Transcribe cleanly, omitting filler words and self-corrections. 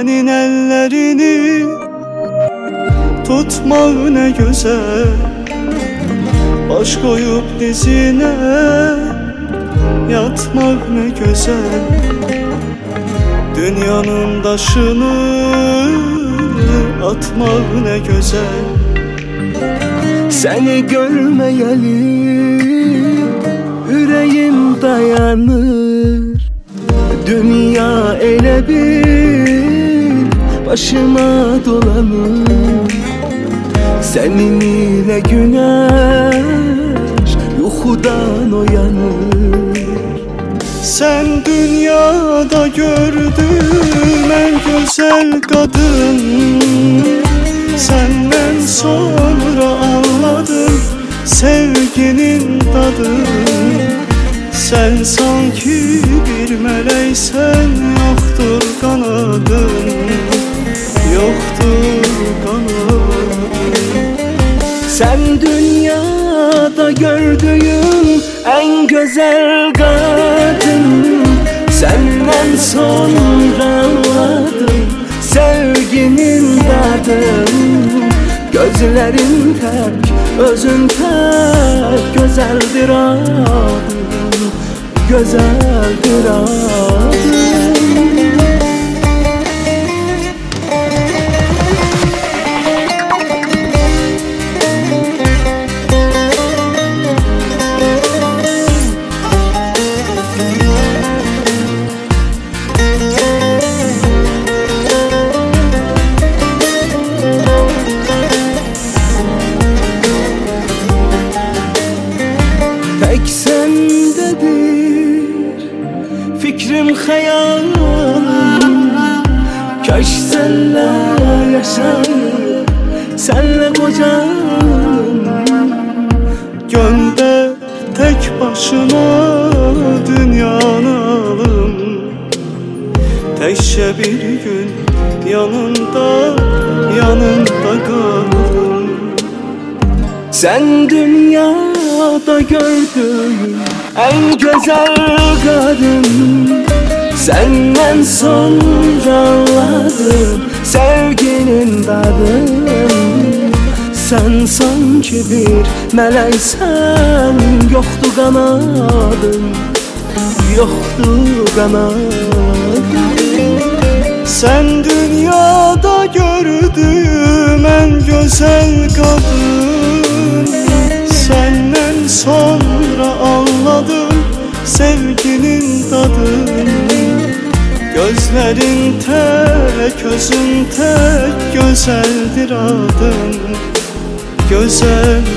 senin ellerini tutmak ne güzel, baş koyup dizine yatmak ne güzel. Dünyanın taşını atmak ne güzel. Seni görmeyeli yüreğim dayanır. Dünya ele bir başıma dolanır. Senin ile güneş yuhudan uyanır. Sen dünyada gördüğüm en güzel kadın. Senden sonra anladım sevginin tadını. Sen sanki bir meleksen, yoktur kanadın, yoktur kanadın. Sen dünyada gördüğüm en güzel kadın. Senden sonra anladım sevginin tadını. Gözlerin tek, özün tek, güzeldir adın, güzeldir adın. Tek sendedir fikrim, hayalim. Kaş senle yaşayıp senle kocalım. Gönder tek başına dünyanı alım. Tekşe bir gün yanında kalım. Sen dünyada gördüğüm en güzel kadın. Senden sonra anladım sevginin tadını. Sen sanki bir meleksen, yoktu kanadın, yoktu kanadın. Sen dünyada gördüğüm en güzel kadın. Senden sonra anladım sevginin tadını. Gözlerin tek, özün tek, güzeldir adın, güzel